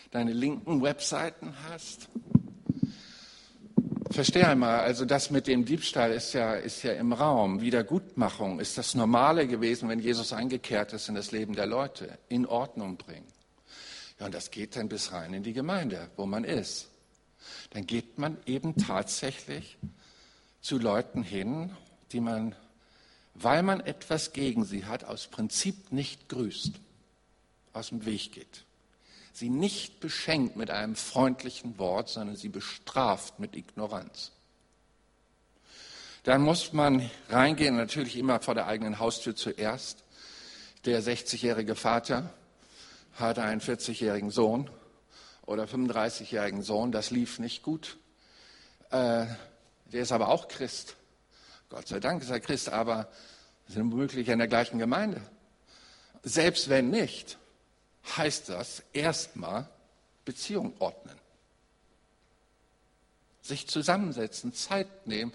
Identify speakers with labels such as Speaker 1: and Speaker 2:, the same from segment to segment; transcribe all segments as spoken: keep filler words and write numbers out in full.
Speaker 1: deine linken Webseiten hast. Versteh einmal, also das mit dem Diebstahl ist ja, ist ja im Raum. Wiedergutmachung ist das Normale gewesen, wenn Jesus eingekehrt ist in das Leben der Leute, in Ordnung bringen. Ja, und das geht dann bis rein in die Gemeinde, wo man ist. Dann geht man eben tatsächlich zu Leuten hin, die man, weil man etwas gegen sie hat, aus Prinzip nicht grüßt, aus dem Weg geht. Sie nicht beschenkt mit einem freundlichen Wort, sondern sie bestraft mit Ignoranz. Dann muss man reingehen, natürlich immer vor der eigenen Haustür zuerst. Der sechzigjährige Vater hat einen vierzigjährigen Sohn oder fünfunddreißigjährigen Sohn, das lief nicht gut. Äh, der ist aber auch Christ. Gott sei Dank ist er Christ, aber sind womöglich in der gleichen Gemeinde. Selbst wenn nicht, heißt das erstmal Beziehung ordnen. Sich zusammensetzen, Zeit nehmen,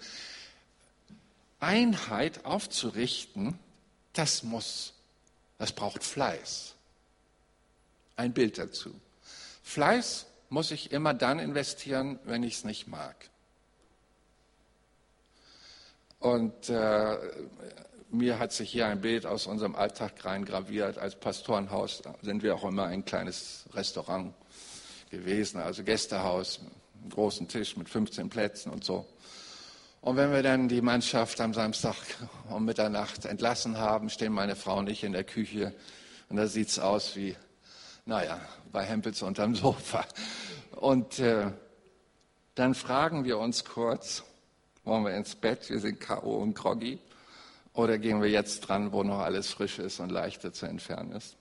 Speaker 1: Einheit aufzurichten, das muss, das braucht Fleiß. Ein Bild dazu. Fleiß muss ich immer dann investieren, wenn ich es nicht mag. Und äh, mir hat sich hier ein Bild aus unserem Alltag reingraviert. Als Pastorenhaus sind wir auch immer ein kleines Restaurant gewesen, also Gästehaus, einen großen Tisch mit fünfzehn Plätzen und so. Und wenn wir dann die Mannschaft am Samstag um Mitternacht entlassen haben, stehen meine Frau und ich in der Küche und da sieht es aus wie, naja, bei Hempels unterm Sofa. Und äh, dann fragen wir uns kurz, wollen wir ins Bett, wir sind K O und groggy, oder gehen wir jetzt dran, wo noch alles frisch ist und leichter zu entfernen ist?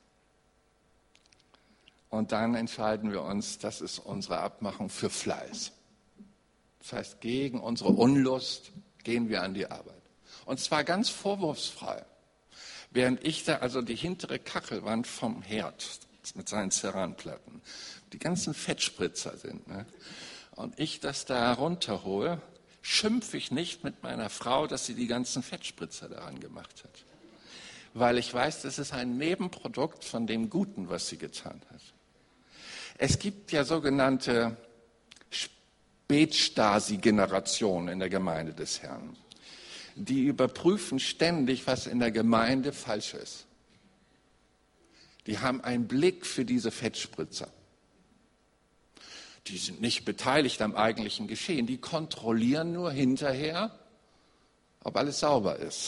Speaker 1: Und dann entscheiden wir uns, das ist unsere Abmachung für Fleiß. Das heißt, gegen unsere Unlust gehen wir an die Arbeit. Und zwar ganz vorwurfsfrei. Während ich da also die hintere Kachelwand vom Herd mit seinen Ceranplatten, die ganzen Fettspritzer sind, ne? Und ich das da runterhole, schimpfe ich nicht mit meiner Frau, dass sie die ganzen Fettspritzer daran gemacht hat. Weil ich weiß, das ist ein Nebenprodukt von dem Guten, was sie getan hat. Es gibt ja sogenannte Spätstasi-Generationen in der Gemeinde des Herrn. Die überprüfen ständig, was in der Gemeinde falsch ist. Die haben einen Blick für diese Fettspritzer. Die sind nicht beteiligt am eigentlichen Geschehen. Die kontrollieren nur hinterher, ob alles sauber ist.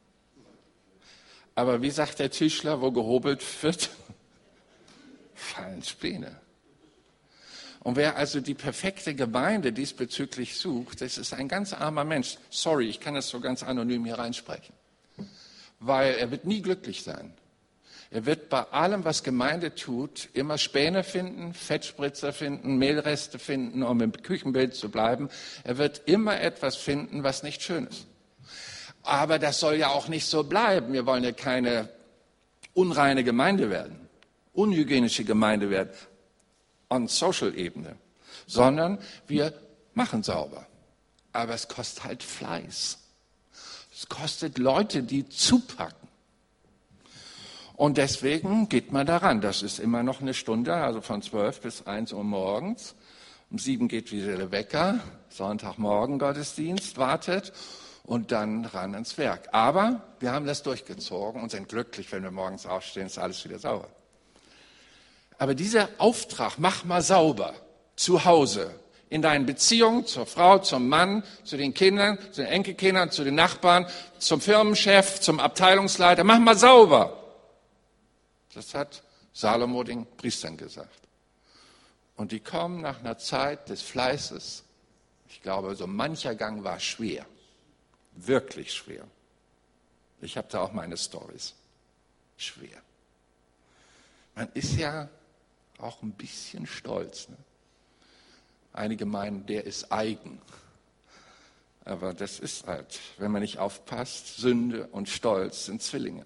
Speaker 1: Aber wie sagt der Tischler, wo gehobelt wird, fallen Späne. Und wer also die perfekte Gemeinde diesbezüglich sucht, das ist ein ganz armer Mensch. Sorry, ich kann das so ganz anonym hier reinsprechen. Weil er wird nie glücklich sein. Er wird bei allem, was Gemeinde tut, immer Späne finden, Fettspritzer finden, Mehlreste finden, um im Küchenbild zu bleiben. Er wird immer etwas finden, was nicht schön ist. Aber das soll ja auch nicht so bleiben. Wir wollen ja keine unreine Gemeinde werden, unhygienische Gemeinde werden, on Social-Ebene, sondern wir machen sauber. Aber es kostet halt Fleiß. Es kostet Leute, die zupacken. Und deswegen geht man daran. Das ist immer noch eine Stunde, also von zwölf bis eins Uhr morgens. Um sieben geht wieder der Wecker, Sonntagmorgen Gottesdienst wartet und dann ran ans Werk. Aber wir haben das durchgezogen und sind glücklich, wenn wir morgens aufstehen, ist alles wieder sauber. Aber dieser Auftrag, mach mal sauber, zu Hause, in deinen Beziehungen zur Frau, zum Mann, zu den Kindern, zu den Enkelkindern, zu den Nachbarn, zum Firmenchef, zum Abteilungsleiter, mach mal sauber. Das hat Salomo den Priestern gesagt. Und die kommen nach einer Zeit des Fleißes. Ich glaube, so mancher Gang war schwer. Wirklich schwer. Ich habe da auch meine Storys. Schwer. Man ist ja auch ein bisschen stolz. Ne? Einige meinen, der ist eigen. Aber das ist halt, wenn man nicht aufpasst, Sünde und Stolz sind Zwillinge.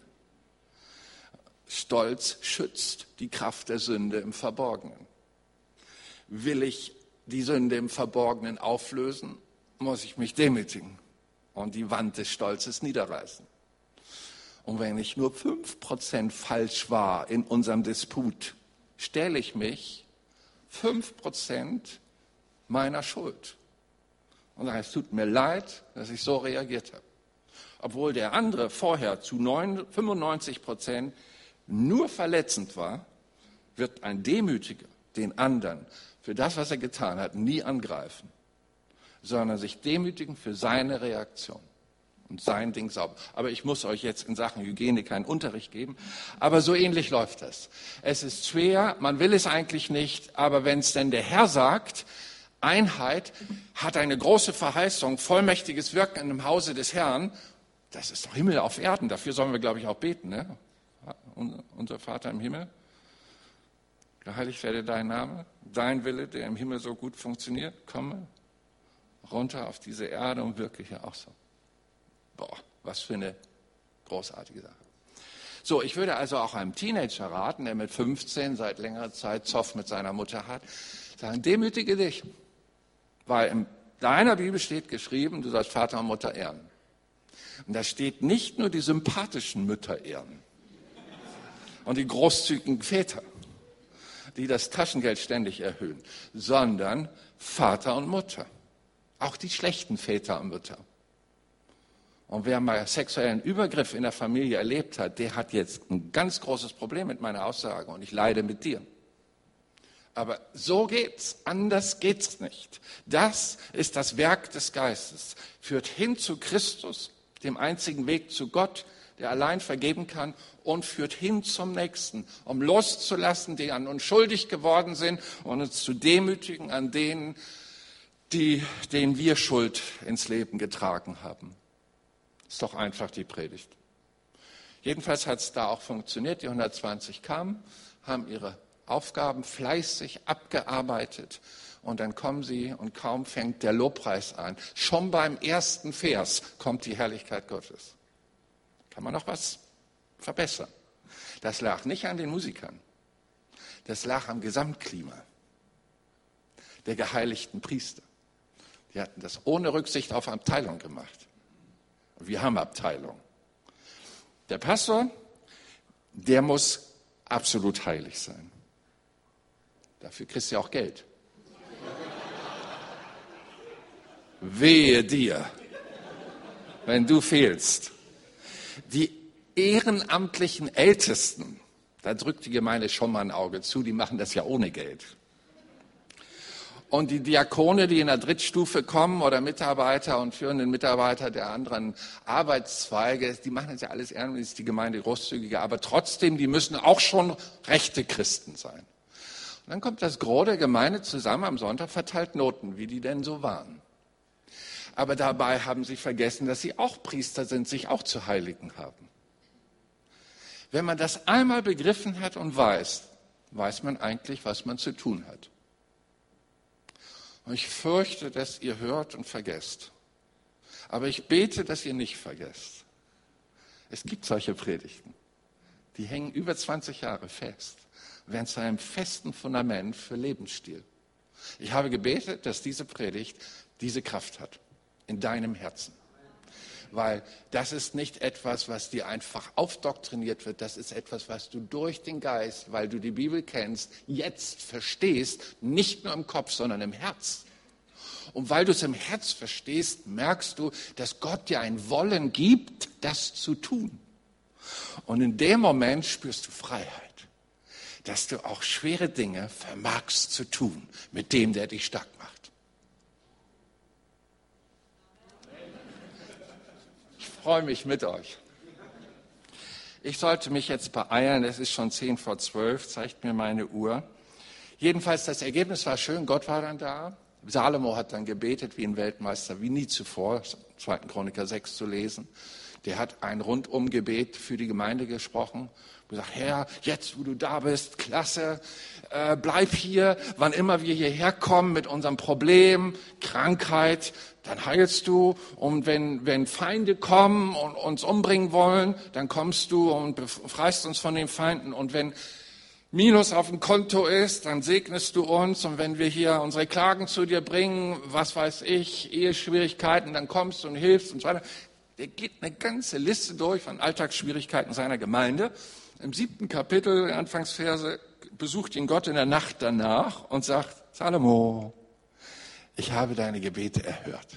Speaker 1: Stolz schützt die Kraft der Sünde im Verborgenen. Will ich die Sünde im Verborgenen auflösen, muss ich mich demütigen und die Wand des Stolzes niederreißen. Und wenn ich nur fünf Prozent falsch war in unserem Disput, stelle ich mich fünf Prozent meiner Schuld. Und sagt, es tut mir leid, dass ich so reagiert habe. Obwohl der andere vorher zu fünfundneunzig Prozent nur verletzend war, wird ein Demütiger den anderen für das, was er getan hat, nie angreifen, sondern sich demütigen für seine Reaktion und sein Ding sauber. Aber ich muss euch jetzt in Sachen Hygiene keinen Unterricht geben, aber so ähnlich läuft das. Es ist schwer, man will es eigentlich nicht, aber wenn es denn der Herr sagt, Einheit hat eine große Verheißung, vollmächtiges Wirken im Hause des Herrn, das ist doch Himmel auf Erden, dafür sollen wir, glaube ich, auch beten, ne? Unser Vater im Himmel, geheiligt werde dein Name, dein Wille, der im Himmel so gut funktioniert, komme runter auf diese Erde und wirke hier auch so. Boah, was für eine großartige Sache. So, ich würde also auch einem Teenager raten, der mit fünfzehn seit längerer Zeit Zoff mit seiner Mutter hat, sagen, demütige dich, weil in deiner Bibel steht geschrieben, du sollst Vater und Mutter ehren. Und da steht nicht nur die sympathischen Mütter ehren und die großzügigen Väter, die das Taschengeld ständig erhöhen, sondern Vater und Mutter. Auch die schlechten Väter und Mütter. Und wer mal sexuellen Übergriff in der Familie erlebt hat, der hat jetzt ein ganz großes Problem mit meiner Aussage und ich leide mit dir. Aber so geht's, anders geht's nicht. Das ist das Werk des Geistes, führt hin zu Christus, dem einzigen Weg zu Gott, der allein vergeben kann, und führt hin zum Nächsten, um loszulassen, die an uns schuldig geworden sind und uns zu demütigen an denen, die, denen wir Schuld ins Leben getragen haben. Ist doch einfach die Predigt. Jedenfalls hat es da auch funktioniert. Die hundertzwanzig kamen, haben ihre Aufgaben fleißig abgearbeitet und dann kommen sie und kaum fängt der Lobpreis an. Schon beim ersten Vers kommt die Herrlichkeit Gottes. Kann man noch was verbessern? Das lag nicht an den Musikern. Das lag am Gesamtklima der geheiligten Priester. Die hatten das ohne Rücksicht auf Abteilung gemacht. Wir haben Abteilung. Der Pastor, der muss absolut heilig sein. Dafür kriegst du ja auch Geld. Wehe dir, wenn du fehlst. Die ehrenamtlichen Ältesten, da drückt die Gemeinde schon mal ein Auge zu, die machen das ja ohne Geld. Und die Diakone, die in der Drittstufe kommen oder Mitarbeiter und führenden Mitarbeiter der anderen Arbeitszweige, die machen das ja alles ehrenamtlich, ist die Gemeinde großzügiger, aber trotzdem, die müssen auch schon rechte Christen sein. Und dann kommt das Gros der Gemeinde zusammen am Sonntag, verteilt Noten, wie die denn so waren. Aber dabei haben sie vergessen, dass sie auch Priester sind, sich auch zu heiligen haben. Wenn man das einmal begriffen hat und weiß, weiß man eigentlich, was man zu tun hat. Und ich fürchte, dass ihr hört und vergesst. Aber ich bete, dass ihr nicht vergesst. Es gibt solche Predigten, die hängen über zwanzig Jahre fest, werden zu einem festen Fundament für Lebensstil. Ich habe gebetet, dass diese Predigt diese Kraft hat, in deinem Herzen. Weil das ist nicht etwas, was dir einfach aufdoktriniert wird, das ist etwas, was du durch den Geist, weil du die Bibel kennst, jetzt verstehst, nicht nur im Kopf, sondern im Herz. Und weil du es im Herz verstehst, merkst du, dass Gott dir ein Wollen gibt, das zu tun. Und in dem Moment spürst du Freiheit, dass du auch schwere Dinge vermagst zu tun, mit dem, der dich stark macht. Ich freue mich mit euch. Ich sollte mich jetzt beeilen, es ist schon zehn vor zwölf, zeigt mir meine Uhr. Jedenfalls, das Ergebnis war schön, Gott war dann da. Salomo hat dann gebetet wie ein Weltmeister, wie nie zuvor, zweiten Chroniker sechs zu lesen. Der hat ein Rundumgebet für die Gemeinde gesprochen. Gesagt, Herr, jetzt wo du da bist, klasse, äh, bleib hier, wann immer wir hierher kommen mit unserem Problem, Krankheit, dann heilst du. Und wenn, wenn Feinde kommen und uns umbringen wollen, dann kommst du und befreist uns von den Feinden. Und wenn Minus auf dem Konto ist, dann segnest du uns. Und wenn wir hier unsere Klagen zu dir bringen, was weiß ich, Eheschwierigkeiten, dann kommst du und hilfst und so weiter. Der geht eine ganze Liste durch von Alltagsschwierigkeiten seiner Gemeinde. Im siebten Kapitel, Anfangsverse, besucht ihn Gott in der Nacht danach und sagt, Salomo, ich habe deine Gebete erhört.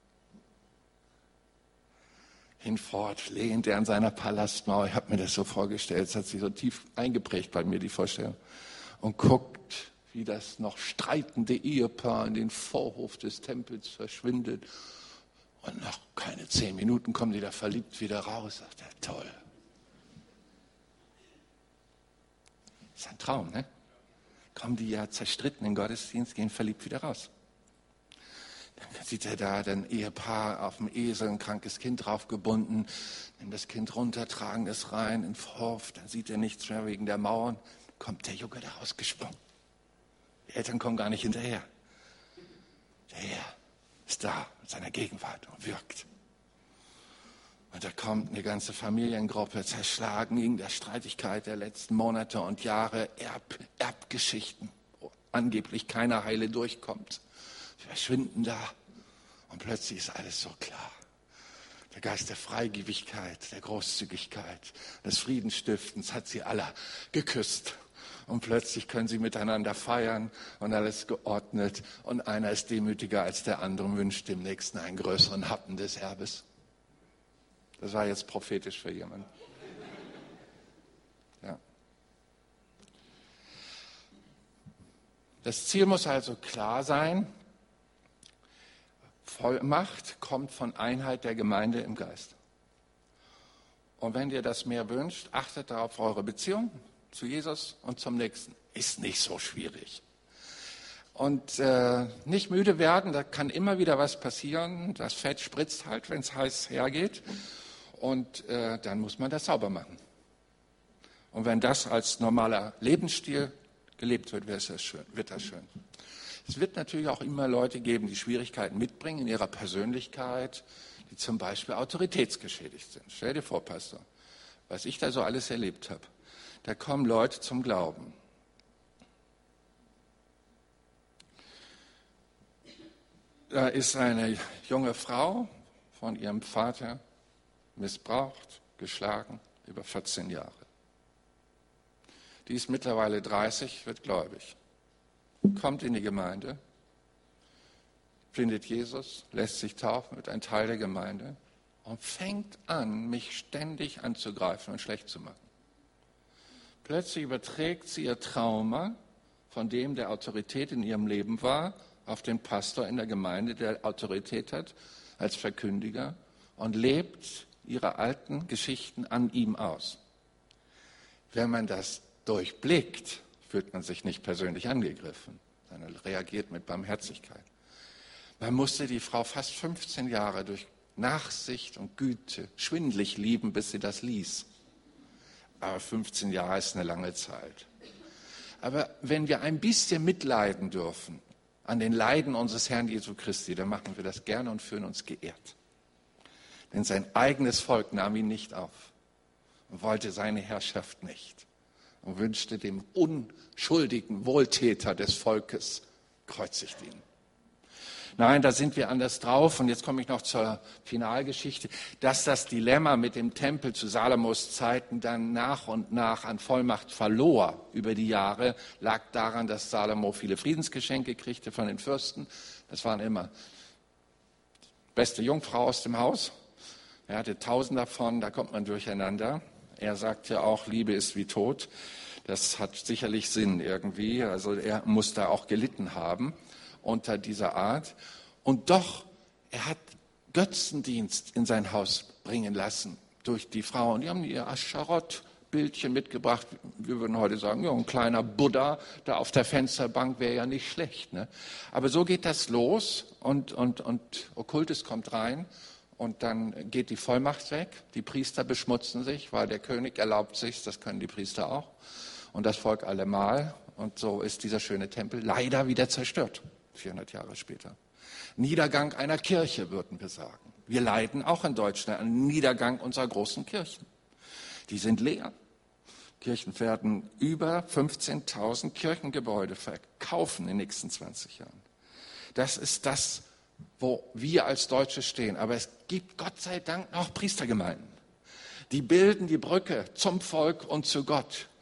Speaker 1: Hinfort lehnt er an seiner Palastmauer. Ich habe mir das so vorgestellt, es hat sich so tief eingeprägt bei mir, die Vorstellung. Und guckt, wie das noch streitende Ehepaar in den Vorhof des Tempels verschwindet. Und nach keine zehn Minuten kommen die da verliebt wieder raus. Sagt er, toll. Ist ein Traum, ne? Kommen die ja zerstritten in den Gottesdienst, gehen verliebt wieder raus. Dann sieht er da ein Ehepaar auf dem Esel, ein krankes Kind draufgebunden, nimmt das Kind runter, tragen es rein in den Hof, dann sieht er nichts mehr wegen der Mauern, kommt der Junge da rausgesprungen. Die Eltern kommen gar nicht hinterher. Der Herr ist da mit seiner Gegenwart und wirkt. Und da kommt eine ganze Familiengruppe, zerschlagen wegen der Streitigkeit der letzten Monate und Jahre, Erb, Erbgeschichten, wo angeblich keiner heile durchkommt. Sie verschwinden da und plötzlich ist alles so klar. Der Geist der Freigebigkeit, der Großzügigkeit, des Friedensstiftens hat sie alle geküsst. Und plötzlich können sie miteinander feiern und alles geordnet. Und einer ist demütiger als der andere und wünscht dem Nächsten einen größeren Happen des Erbes. Das war jetzt prophetisch für jemanden. Ja. Das Ziel muss also klar sein. Vollmacht kommt von Einheit der Gemeinde im Geist. Und wenn ihr das mehr wünscht, achtet darauf eure Beziehung zu Jesus und zum Nächsten. Ist nicht so schwierig. Und äh, nicht müde werden, da kann immer wieder was passieren. Das Fett spritzt halt, wenn es heiß hergeht. Und äh, dann muss man das sauber machen. Und wenn das als normaler Lebensstil gelebt wird, wird das schön. Wird das schön. Es wird natürlich auch immer Leute geben, die Schwierigkeiten mitbringen in ihrer Persönlichkeit, die zum Beispiel autoritätsgeschädigt sind. Stell dir vor, Pastor, was ich da so alles erlebt habe. Da kommen Leute zum Glauben. Da ist eine junge Frau von ihrem Vater missbraucht, geschlagen, über vierzehn Jahre. Die ist mittlerweile dreißig, wird gläubig. Kommt in die Gemeinde, findet Jesus, lässt sich taufen, wird ein Teil der Gemeinde und fängt an, mich ständig anzugreifen und schlecht zu machen. Plötzlich überträgt sie ihr Trauma von dem, der Autorität in ihrem Leben war, auf den Pastor in der Gemeinde, der Autorität hat als Verkündiger und lebt ihre alten Geschichten an ihm aus. Wenn man das durchblickt, fühlt man sich nicht persönlich angegriffen, sondern reagiert mit Barmherzigkeit. Man musste die Frau fast fünfzehn Jahre durch Nachsicht und Güte schwindlig lieben, bis sie das ließ. Aber fünfzehn Jahre ist eine lange Zeit. Aber wenn wir ein bisschen mitleiden dürfen an den Leiden unseres Herrn Jesu Christi, dann machen wir das gerne und fühlen uns geehrt. Denn sein eigenes Volk nahm ihn nicht auf und wollte seine Herrschaft nicht und wünschte dem unschuldigen Wohltäter des Volkes, kreuzigt ihn. Nein, da sind wir anders drauf. Und jetzt komme ich noch zur Finalgeschichte. Dass das Dilemma mit dem Tempel zu Salomos Zeiten dann nach und nach an Vollmacht verlor über die Jahre, lag daran, dass Salomo viele Friedensgeschenke kriegte von den Fürsten. Das waren immer beste Jungfrau aus dem Haus. Er hatte tausend davon, da kommt man durcheinander. Er sagt ja auch, Liebe ist wie Tod. Das hat sicherlich Sinn irgendwie. Also er muss da auch gelitten haben unter dieser Art. Und doch, er hat Götzendienst in sein Haus bringen lassen durch die Frauen. Die haben ihr Ascharott-Bildchen mitgebracht. Wir würden heute sagen, ja, ein kleiner Buddha da auf der Fensterbank wäre ja nicht schlecht. Ne? Aber so geht das los und, und, und Okkultes kommt rein. Und dann geht die Vollmacht weg. Die Priester beschmutzen sich, weil der König erlaubt sich, das können die Priester auch. Und das Volk allemal. Und so ist dieser schöne Tempel leider wieder zerstört, vierhundert Jahre später. Niedergang einer Kirche, würden wir sagen. Wir leiden auch in Deutschland an den Niedergang unserer großen Kirchen. Die sind leer. Kirchen werden über fünfzehntausend Kirchengebäude verkaufen in den nächsten zwanzig Jahren. Das ist das, wo wir als Deutsche stehen. Aber es gibt Gott sei Dank noch Priestergemeinden. Die bilden die Brücke zum Volk und zu Gott.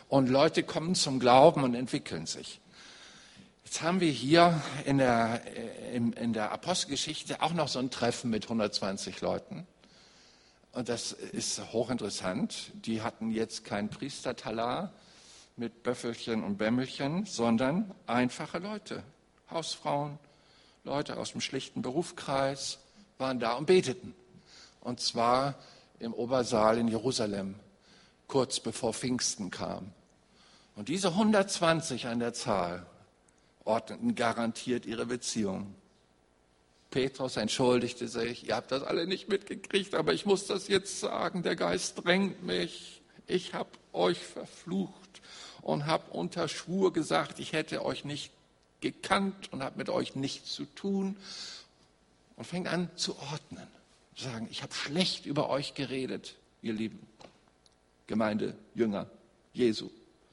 Speaker 1: Und Leute kommen zum Glauben und entwickeln sich. Jetzt haben wir hier in der, in, in der Apostelgeschichte auch noch so ein Treffen mit hundertzwanzig Leuten. Und das ist hochinteressant. Die hatten jetzt kein Priestertalar mit Böffelchen und Bämmelchen, sondern einfache Leute, Hausfrauen, Leute aus dem schlichten Berufskreis waren da und beteten. Und zwar im Obersaal in Jerusalem, kurz bevor Pfingsten kam. Und diese hundertzwanzig an der Zahl ordneten garantiert ihre Beziehung. Petrus entschuldigte sich, ihr habt das alle nicht mitgekriegt, aber ich muss das jetzt sagen, der Geist drängt mich. Ich habe euch verflucht und habe unter Schwur gesagt, ich hätte euch nicht gekannt und habe mit euch nichts zu tun. Und fängt an zu ordnen, zu sagen, ich habe schlecht über euch geredet, ihr lieben Gemeinde, Jünger Jesu.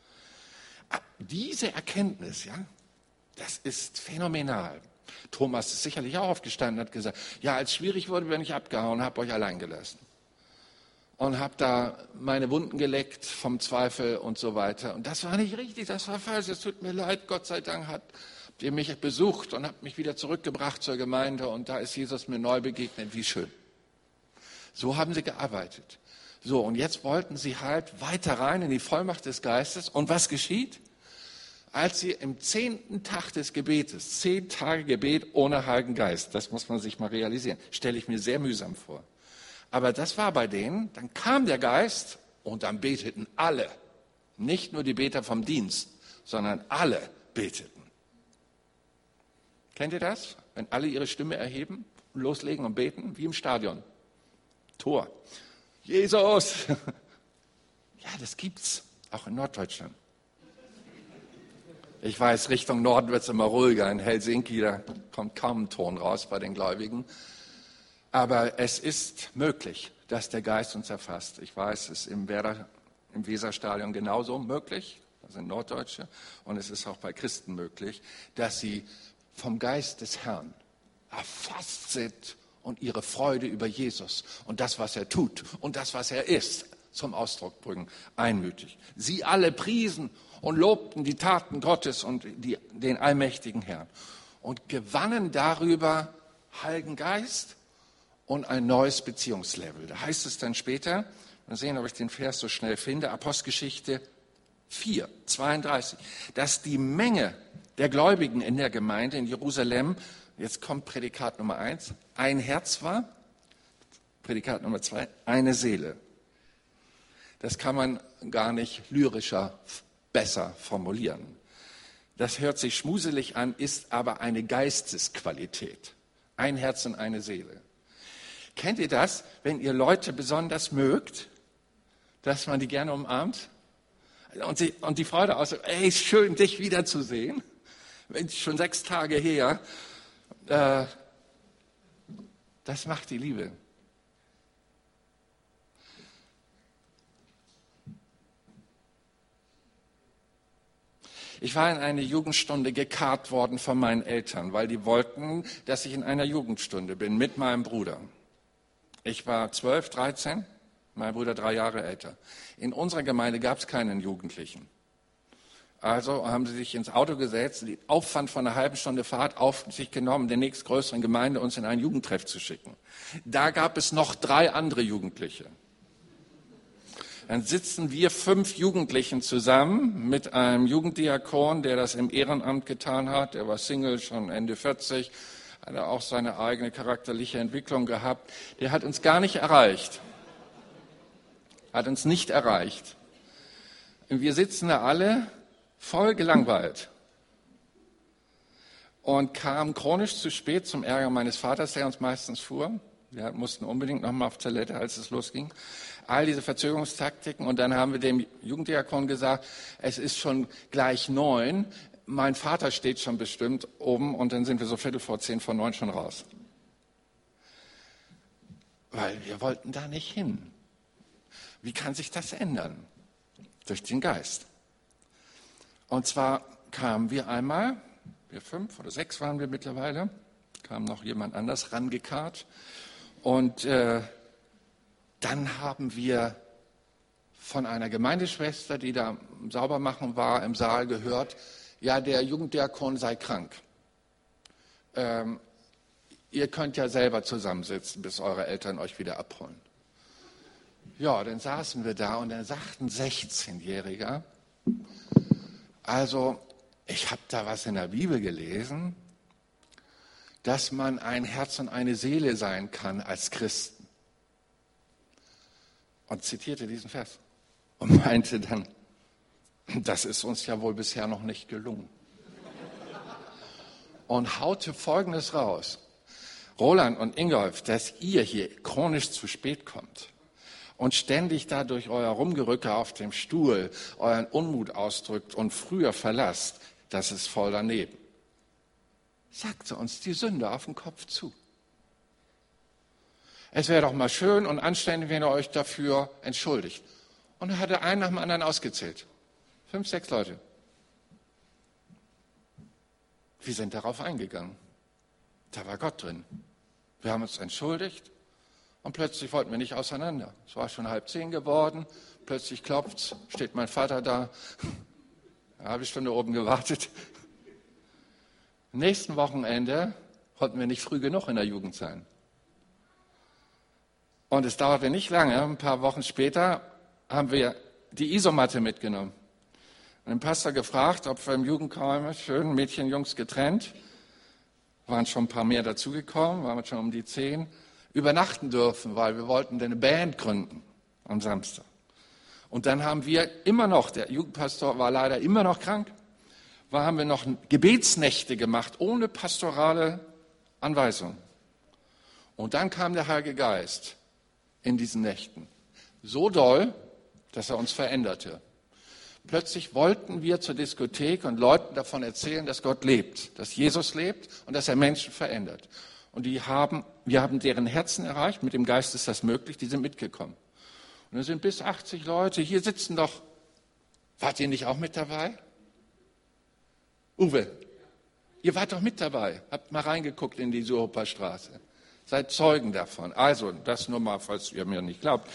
Speaker 1: Diese Erkenntnis, ja, das ist phänomenal. Thomas ist sicherlich auch aufgestanden und hat gesagt, ja, als es schwierig wurde, bin ich abgehauen, habe euch allein gelassen. Und habe da meine Wunden geleckt vom Zweifel und so weiter. Und das war nicht richtig, das war falsch, es tut mir leid, Gott sei Dank hat, habt ihr mich besucht und habt mich wieder zurückgebracht zur Gemeinde und da ist Jesus mir neu begegnet, wie schön. So haben sie gearbeitet. So, und jetzt wollten sie halt weiter rein in die Vollmacht des Geistes. Und was geschieht? Als sie im zehnten Tag des Gebetes, zehn Tage Gebet ohne Heiligen Geist, das muss man sich mal realisieren, stelle ich mir sehr mühsam vor. Aber das war bei denen, dann kam der Geist und dann beteten alle. Nicht nur die Beter vom Dienst, sondern alle beteten. Kennt ihr das? Wenn alle ihre Stimme erheben und loslegen und beten, wie im Stadion. Tor. Jesus! Ja, das gibt's, auch in Norddeutschland. Ich weiß, Richtung Norden wird es immer ruhiger. In Helsinki, da kommt kaum ein Ton raus bei den Gläubigen. Aber es ist möglich, dass der Geist uns erfasst. Ich weiß, es ist im, Werder, im Weserstadion genauso möglich, das sind Norddeutsche, und es ist auch bei Christen möglich, dass sie vom Geist des Herrn erfasst sind und ihre Freude über Jesus und das, was er tut und das, was er ist, zum Ausdruck bringen, einmütig. Sie alle priesen und lobten die Taten Gottes und die, den allmächtigen Herrn und gewannen darüber Heiligen Geist und ein neues Beziehungslevel. Da heißt es dann später, mal sehen, ob ich den Vers so schnell finde, Apostelgeschichte vier, zweiunddreißig, dass die Menge der Gläubigen in der Gemeinde in Jerusalem, jetzt kommt Prädikat Nummer eins, ein Herz war, Prädikat Nummer zwei, eine Seele. Das kann man gar nicht lyrischer besser formulieren. Das hört sich schmuselig an, ist aber eine Geistesqualität. Ein Herz und eine Seele. Kennt ihr das, wenn ihr Leute besonders mögt, dass man die gerne umarmt? Und, sie, und die Freude aus, ey, schön, dich wiederzusehen. Schon sechs Tage her. Äh, das macht die Liebe. Ich war in eine Jugendstunde gekarrt worden von meinen Eltern, weil die wollten, dass ich in einer Jugendstunde bin mit meinem Bruder. Ich war zwölf, dreizehn, mein Bruder drei Jahre älter. In unserer Gemeinde gab es keinen Jugendlichen. Also haben sie sich ins Auto gesetzt, den Aufwand von einer halben Stunde Fahrt auf sich genommen, der nächstgrößeren Gemeinde uns in einen Jugendtreff zu schicken. Da gab es noch drei andere Jugendliche. Dann sitzen wir fünf Jugendlichen zusammen mit einem Jugenddiakon, der das im Ehrenamt getan hat. Der war Single, schon Ende vierzig, hat er auch seine eigene charakterliche Entwicklung gehabt. Der hat uns gar nicht erreicht. Hat uns nicht erreicht. Und wir sitzen da alle voll gelangweilt und kamen chronisch zu spät zum Ärger meines Vaters, der uns meistens fuhr. Wir mussten unbedingt noch mal auf Toilette, als es losging. All diese Verzögerungstaktiken. Und dann haben wir dem Jugenddiakon gesagt, es ist schon gleich neun. Mein Vater steht schon bestimmt oben. Und dann sind wir so Viertel vor zehn, vor neun schon raus. Weil wir wollten da nicht hin. Wie kann sich das ändern? Durch den Geist. Und zwar kamen wir einmal, wir fünf oder sechs waren wir mittlerweile, kam noch jemand anders rangekarrt. Und äh, dann haben wir von einer Gemeindeschwester, die da sauber machen war, im Saal gehört, ja, der Jugenddiakon sei krank. Ähm, ihr könnt ja selber zusammensitzen, bis eure Eltern euch wieder abholen. Ja, dann saßen wir da und dann sagten sechzehnjähriger, also ich habe da was in der Bibel gelesen, dass man ein Herz und eine Seele sein kann als Christen. Und zitierte diesen Vers und meinte dann, das ist uns ja wohl bisher noch nicht gelungen. Und haute Folgendes raus. Roland und Ingolf, dass ihr hier chronisch zu spät kommt und ständig da durch euer Rumgerücke auf dem Stuhl euren Unmut ausdrückt und früher verlasst, das ist voll daneben. Sagte uns die Sünde auf den Kopf zu. Es wäre doch mal schön und anständig, wenn ihr euch dafür entschuldigt. Und er hatte einen nach dem anderen ausgezählt. Fünf, sechs Leute. Wir sind darauf eingegangen. Da war Gott drin. Wir haben uns entschuldigt und plötzlich wollten wir nicht auseinander. Es war schon halb zehn geworden. Plötzlich klopft's, steht mein Vater da. Eine halbe Stunde oben gewartet. Am nächsten Wochenende konnten wir nicht früh genug in der Jugend sein. Und es dauerte nicht lange, ein paar Wochen später haben wir die Isomatte mitgenommen. Und den Pastor gefragt, ob wir im Jugendheim, schön Mädchen, Jungs getrennt, waren schon ein paar mehr dazugekommen, waren wir schon um die zehn, übernachten dürfen, weil wir wollten eine Band gründen am Samstag. Und dann haben wir immer noch, der Jugendpastor war leider immer noch krank, war, haben wir noch Gebetsnächte gemacht, ohne pastorale Anweisung. Und dann kam der Heilige Geist in diesen Nächten. So doll, dass er uns veränderte. Plötzlich wollten wir zur Diskothek und Leuten davon erzählen, dass Gott lebt, dass Jesus lebt und dass er Menschen verändert. Und die haben, wir haben deren Herzen erreicht, mit dem Geist ist das möglich, die sind mitgekommen. Und es sind bis achtzig Leute, hier sitzen doch, wart ihr nicht auch mit dabei? Uwe, ihr wart doch mit dabei, habt mal reingeguckt in die Suhoper Straße. Seid Zeugen davon. Also, das nur mal, falls ihr mir nicht glaubt.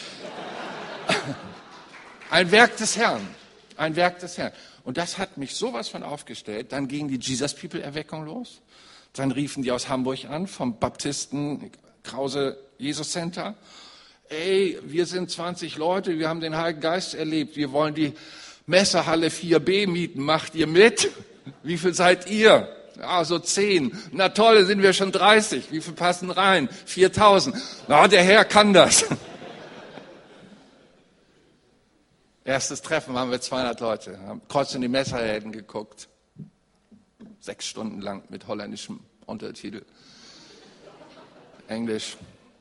Speaker 1: Ein Werk des Herrn. Ein Werk des Herrn. Und das hat mich sowas von aufgestellt. Dann ging die Jesus People Erweckung los. Dann riefen die aus Hamburg an, vom Baptisten Krause Jesus Center. Ey, wir sind zwanzig Leute, wir haben den Heiligen Geist erlebt. Wir wollen die Messehalle vier b mieten. Macht ihr mit? Wie viel seid ihr? Ja, so zehn. Na toll, sind wir schon dreißig. Wie viel passen rein? viertausend. Na, der Herr kann das. Erstes Treffen haben wir zweihundert Leute. Haben kreuz in die Messerläden geguckt. Sechs Stunden lang mit holländischem Untertitel. Englisch.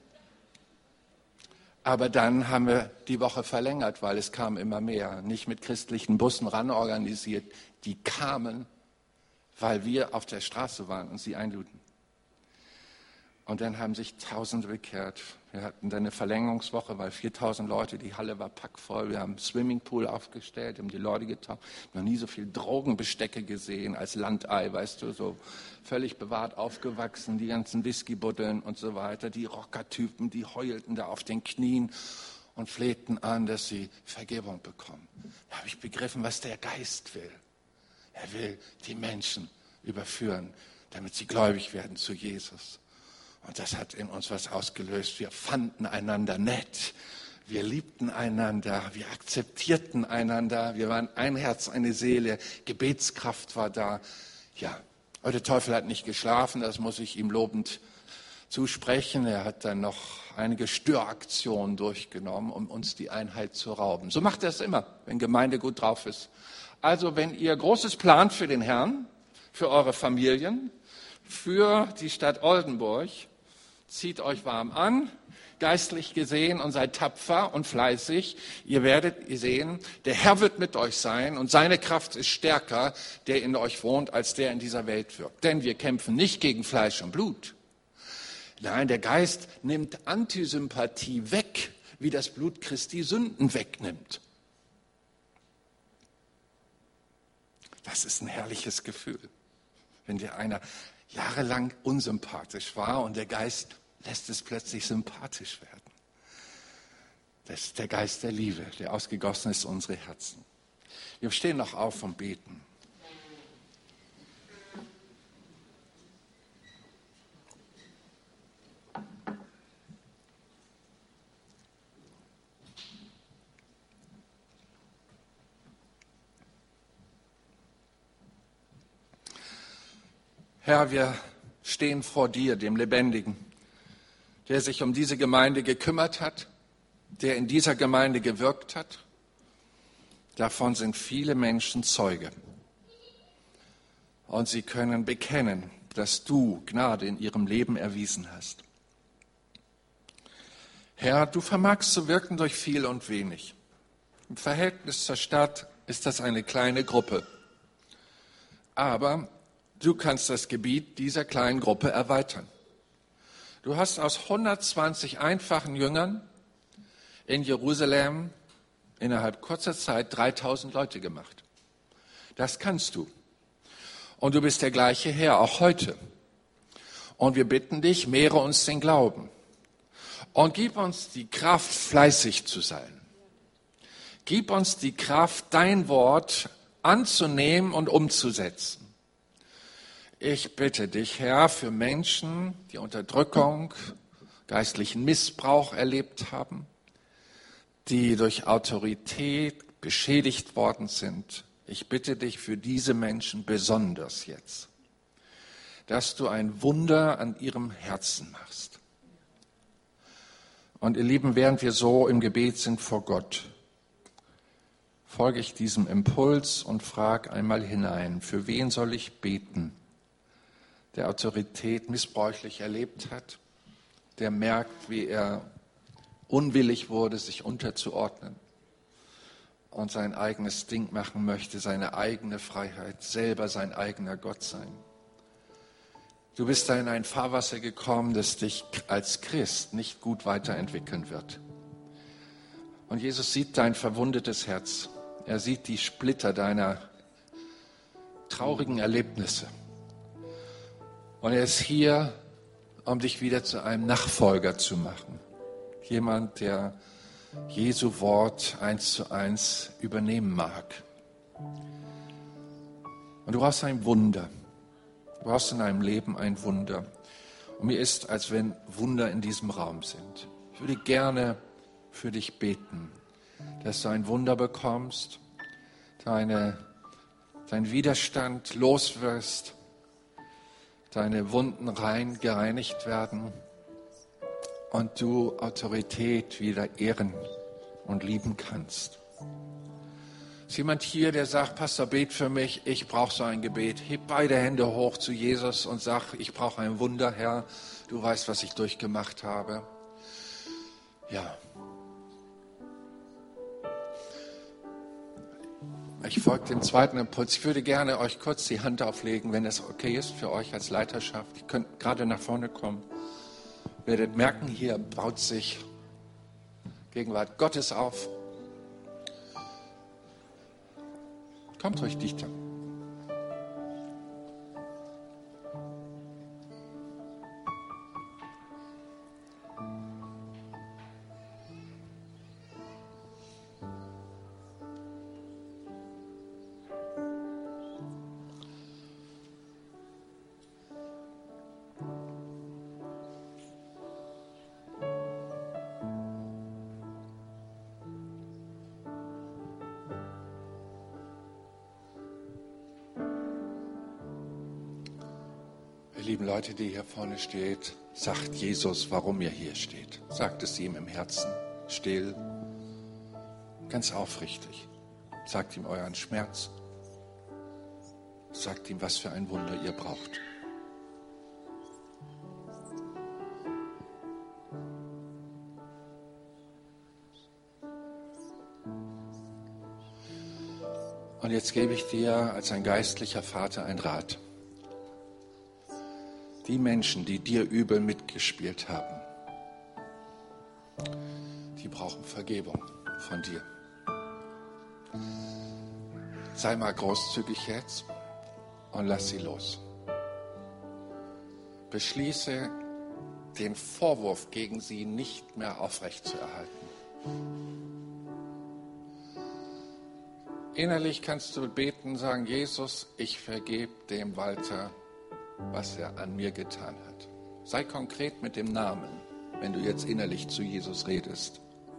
Speaker 1: Aber dann haben wir die Woche verlängert, weil es kam immer mehr. Nicht mit christlichen Bussen ran organisiert. Die kamen, weil wir auf der Straße waren und sie einluden. Und dann haben sich Tausende bekehrt. Wir hatten dann eine Verlängerungswoche, weil viertausend Leute, die Halle war packvoll. Wir haben einen Swimmingpool aufgestellt, haben die Leute getaucht. Noch nie so viel Drogenbestecke gesehen als Landei, weißt du, so völlig bewahrt aufgewachsen, die ganzen Whiskybuddeln und so weiter. Die Rockertypen, die heulten da auf den Knien und flehten an, dass sie Vergebung bekommen. Da habe ich begriffen, was der Geist will. Er will die Menschen überführen, damit sie gläubig werden zu Jesus. Und das hat in uns was ausgelöst. Wir fanden einander nett. Wir liebten einander. Wir akzeptierten einander. Wir waren ein Herz, eine Seele. Gebetskraft war da. Ja, aber der Teufel hat nicht geschlafen. Das muss ich ihm lobend zusprechen. Er hat dann noch einige Störaktionen durchgenommen, um uns die Einheit zu rauben. So macht er es immer, wenn Gemeinde gut drauf ist. Also wenn ihr Großes plant für den Herrn, für eure Familien, für die Stadt Oldenburg, zieht euch warm an, geistlich gesehen, und seid tapfer und fleißig. Ihr werdet sehen, der Herr wird mit euch sein und seine Kraft ist stärker, der in euch wohnt, als der in dieser Welt wirkt. Denn wir kämpfen nicht gegen Fleisch und Blut. Nein, der Geist nimmt Antisympathie weg, wie das Blut Christi Sünden wegnimmt. Das ist ein herrliches Gefühl, wenn dir einer jahrelang unsympathisch war und der Geist lässt es plötzlich sympathisch werden. Das ist der Geist der Liebe, der ausgegossen ist in unsere Herzen. Wir stehen noch auf und beten. Herr, wir stehen vor dir, dem Lebendigen, der sich um diese Gemeinde gekümmert hat, der in dieser Gemeinde gewirkt hat. Davon sind viele Menschen Zeuge. Und sie können bekennen, dass du Gnade in ihrem Leben erwiesen hast. Herr, du vermagst zu wirken durch viel und wenig. Im Verhältnis zur Stadt ist das eine kleine Gruppe. Aber du kannst das Gebiet dieser kleinen Gruppe erweitern. Du hast aus hundertzwanzig einfachen Jüngern in Jerusalem innerhalb kurzer Zeit dreitausend Leute gemacht. Das kannst du. Und du bist der gleiche Herr, auch heute. Und wir bitten dich, mehre uns den Glauben. Und gib uns die Kraft, fleißig zu sein. Gib uns die Kraft, dein Wort anzunehmen und umzusetzen. Ich bitte dich, Herr, für Menschen, die Unterdrückung, geistlichen Missbrauch erlebt haben, die durch Autorität beschädigt worden sind. Ich bitte dich für diese Menschen besonders jetzt, dass du ein Wunder an ihrem Herzen machst. Und ihr Lieben, während wir so im Gebet sind vor Gott, folge ich diesem Impuls und frage einmal hinein, für wen soll ich beten, der Autorität missbräuchlich erlebt hat, der merkt, wie er unwillig wurde, sich unterzuordnen und sein eigenes Ding machen möchte, seine eigene Freiheit, selber sein eigener Gott sein. Du bist da in ein Fahrwasser gekommen, das dich als Christ nicht gut weiterentwickeln wird. Und Jesus sieht dein verwundetes Herz. Er sieht die Splitter deiner traurigen Erlebnisse. Und er ist hier, um dich wieder zu einem Nachfolger zu machen. Jemand, der Jesu Wort eins zu eins übernehmen mag. Und du brauchst ein Wunder. Du brauchst in deinem Leben ein Wunder. Und mir ist, als wenn Wunder in diesem Raum sind. Ich würde gerne für dich beten, dass du ein Wunder bekommst, deine, dein Widerstand los wirst, deine Wunden rein gereinigt werden und du Autorität wieder ehren und lieben kannst. Ist jemand hier, der sagt, Pastor, bet für mich, ich brauche so ein Gebet. Heb beide Hände hoch zu Jesus und sag, ich brauche ein Wunder, Herr. Du weißt, was ich durchgemacht habe. Ja. Ich folge dem zweiten Impuls. Ich würde gerne euch kurz die Hand auflegen, wenn es okay ist für euch als Leiterschaft. Ihr könnt gerade nach vorne kommen. Ihr werdet merken, hier baut sich Gegenwart Gottes auf. Kommt ruhig dichter. Ihr lieben Leute, die hier vorne steht, sagt Jesus, warum ihr hier steht. Sagt es ihm im Herzen, still, ganz aufrichtig. Sagt ihm euren Schmerz. Sagt ihm, was für ein Wunder ihr braucht. Und jetzt gebe ich dir als ein geistlicher Vater einen Rat. Die Menschen, die dir übel mitgespielt haben, die brauchen Vergebung von dir. Sei mal großzügig jetzt und lass sie los. Beschließe, den Vorwurf gegen sie nicht mehr aufrechtzuerhalten. Innerlich kannst du beten, sagen, Jesus, ich vergebe dem Walter, was er an mir getan hat. Sei konkret mit dem Namen, wenn du jetzt innerlich zu Jesus redest.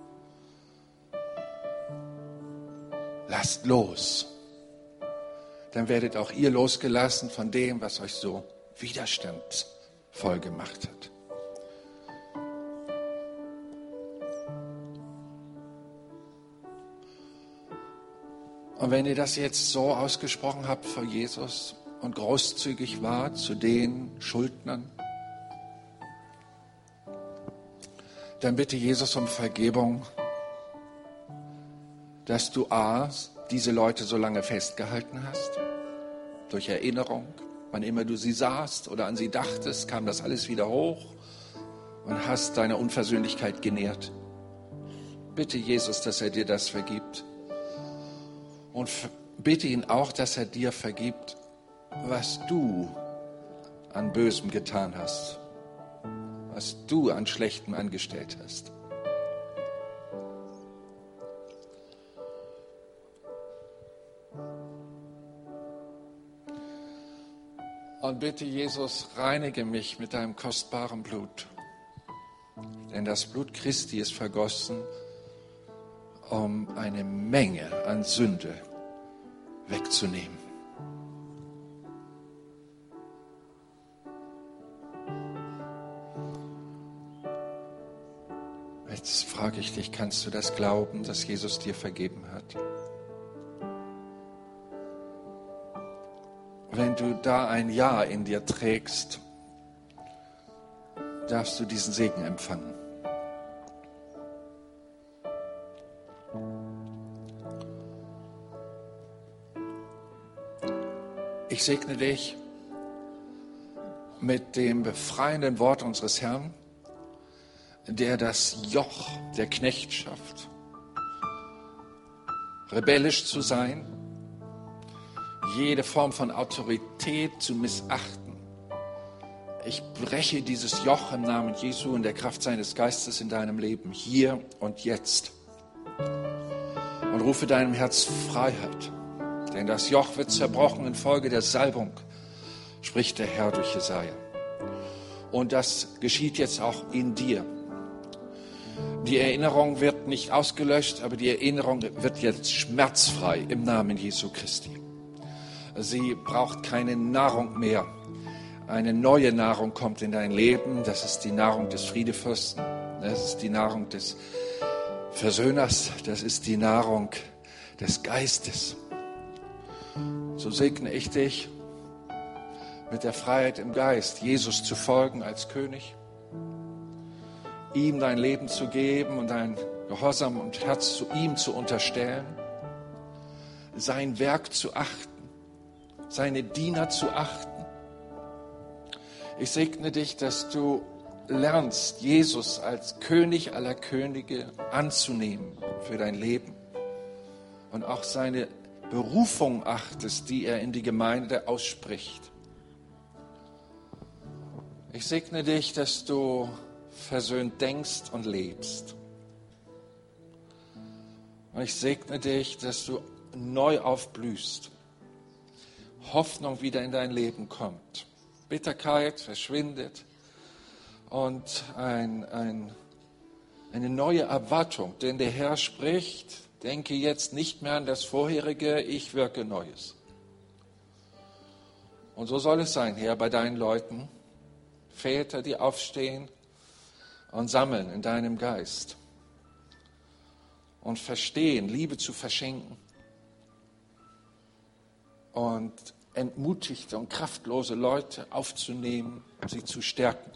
Speaker 1: Lasst los. Dann werdet auch ihr losgelassen von dem, was euch so widerstandsvoll gemacht hat. Und wenn ihr das jetzt so ausgesprochen habt vor Jesus und großzügig wart zu den Schuldnern, dann bitte Jesus um Vergebung, dass du A, diese Leute so lange festgehalten hast, durch Erinnerung. Wann immer du sie sahst oder an sie dachtest, kam das alles wieder hoch und hast deine Unversöhnlichkeit genährt. Bitte Jesus, dass er dir das vergibt. Und bitte ihn auch, dass er dir vergibt, was du an Bösem getan hast, was du an Schlechtem angestellt hast. Und bitte, Jesus, reinige mich mit deinem kostbaren Blut. Denn das Blut Christi ist vergossen, um eine Menge an Sünde wegzunehmen. Jetzt frage ich dich, kannst du das glauben, dass Jesus dir vergeben hat? Wenn du da ein Ja in dir trägst, darfst du diesen Segen empfangen. Ich segne dich mit dem befreienden Wort unseres Herrn, der das Joch der Knechtschaft, rebellisch zu sein, jede Form von Autorität zu missachten. Ich breche dieses Joch im Namen Jesu in der Kraft seines Geistes in deinem Leben, hier und jetzt. Und rufe deinem Herz Freiheit. Denn das Joch wird zerbrochen infolge der Salbung, spricht der Herr durch Jesaja. Und das geschieht jetzt auch in dir. Die Erinnerung wird nicht ausgelöscht, aber die Erinnerung wird jetzt schmerzfrei im Namen Jesu Christi. Sie braucht keine Nahrung mehr. Eine neue Nahrung kommt in dein Leben. Das ist die Nahrung des Friedefürsten. Das ist die Nahrung des Versöhners. Das ist die Nahrung des Geistes. So segne ich dich mit der Freiheit im Geist, Jesus zu folgen als König, ihm dein Leben zu geben und dein Gehorsam und Herz zu ihm zu unterstellen, sein Werk zu achten, seine Diener zu achten. Ich segne dich, dass du lernst, Jesus als König aller Könige anzunehmen für dein Leben und auch seine Berufung achtest, die er in die Gemeinde ausspricht. Ich segne dich, dass du versöhnt denkst und lebst. Und ich segne dich, dass du neu aufblühst, Hoffnung wieder in dein Leben kommt, Bitterkeit verschwindet und ein, ein, eine neue Erwartung, denn der Herr spricht, denke jetzt nicht mehr an das Vorherige, ich wirke Neues. Und so soll es sein, Herr, bei deinen Leuten, Väter, die aufstehen und sammeln in deinem Geist und verstehen, Liebe zu verschenken und entmutigte und kraftlose Leute aufzunehmen, sie zu stärken.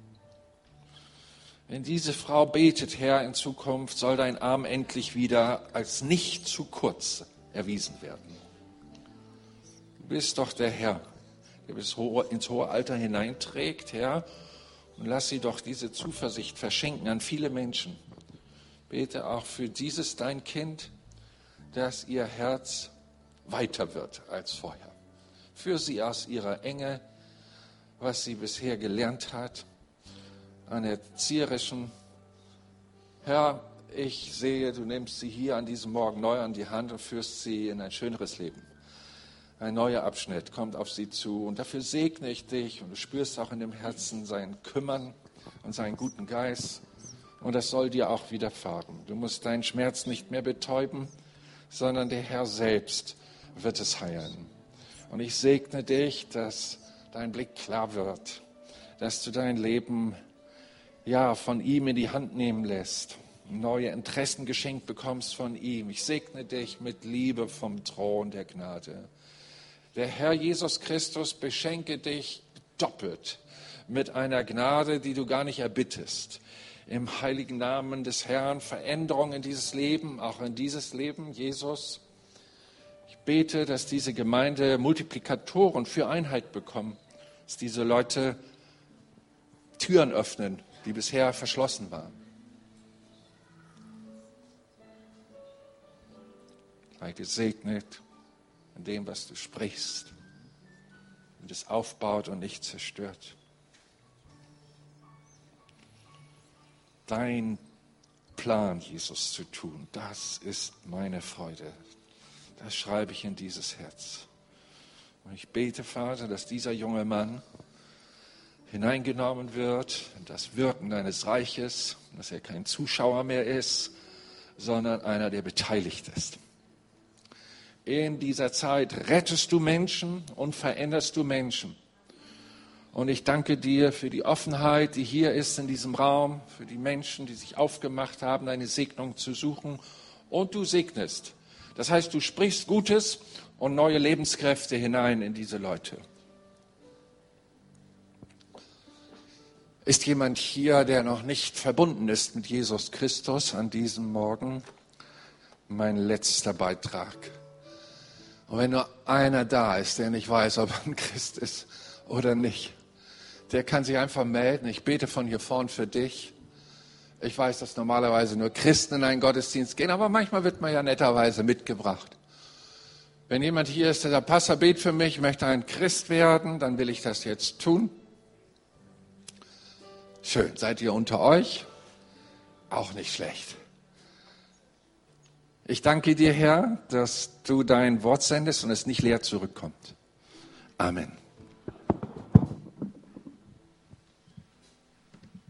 Speaker 1: Wenn diese Frau betet, Herr, in Zukunft soll dein Arm endlich wieder als nicht zu kurz erwiesen werden. Du bist doch der Herr, der bis ins hohe Alter hineinträgt, Herr, und lass sie doch diese Zuversicht verschenken an viele Menschen. Bete auch für dieses dein Kind, dass ihr Herz weiter wird als vorher. Führ sie aus ihrer Enge, was sie bisher gelernt hat, an erzieherischen, Herr, ich sehe, du nimmst sie hier an diesem Morgen neu an die Hand und führst sie in ein schöneres Leben. Ein neuer Abschnitt kommt auf sie zu und dafür segne ich dich und du spürst auch in dem Herzen sein Kümmern und seinen guten Geist und das soll dir auch widerfahren. Du musst deinen Schmerz nicht mehr betäuben, sondern der Herr selbst wird es heilen. Und ich segne dich, dass dein Blick klar wird, dass du dein Leben ja, von ihm in die Hand nehmen lässt, neue Interessen geschenkt bekommst von ihm. Ich segne dich mit Liebe vom Thron der Gnade. Der Herr Jesus Christus beschenke dich doppelt mit einer Gnade, die du gar nicht erbittest. Im heiligen Namen des Herrn Veränderung in dieses Leben, auch in dieses Leben, Jesus. Ich bete, dass diese Gemeinde Multiplikatoren für Einheit bekommen, dass diese Leute Türen öffnen, die bisher verschlossen waren. Sei gesegnet in dem, was du sprichst, und es aufbaut und nicht zerstört. Dein Plan, Jesus, zu tun, das ist meine Freude. Das schreibe ich in dieses Herz. Und ich bete, Vater, dass dieser junge Mann hineingenommen wird in das Wirken deines Reiches, dass er kein Zuschauer mehr ist, sondern einer, der beteiligt ist. In dieser Zeit rettest du Menschen und veränderst du Menschen. Und ich danke dir für die Offenheit, die hier ist in diesem Raum, für die Menschen, die sich aufgemacht haben, deine Segnung zu suchen. Und du segnest. Das heißt, du sprichst Gutes und neue Lebenskräfte hinein in diese Leute. Ist jemand hier, der noch nicht verbunden ist mit Jesus Christus an diesem Morgen? Mein letzter Beitrag. Und wenn nur einer da ist, der nicht weiß, ob er ein Christ ist oder nicht, der kann sich einfach melden. Ich bete von hier vorn für dich. Ich weiß, dass normalerweise nur Christen in einen Gottesdienst gehen, aber manchmal wird man ja netterweise mitgebracht. Wenn jemand hier ist, der sagt, Pastor, bet für mich, ich möchte ein Christ werden, dann will ich das jetzt tun. Schön, seid ihr unter euch? Auch nicht schlecht. Ich danke dir, Herr, dass du dein Wort sendest und es nicht leer zurückkommt. Amen.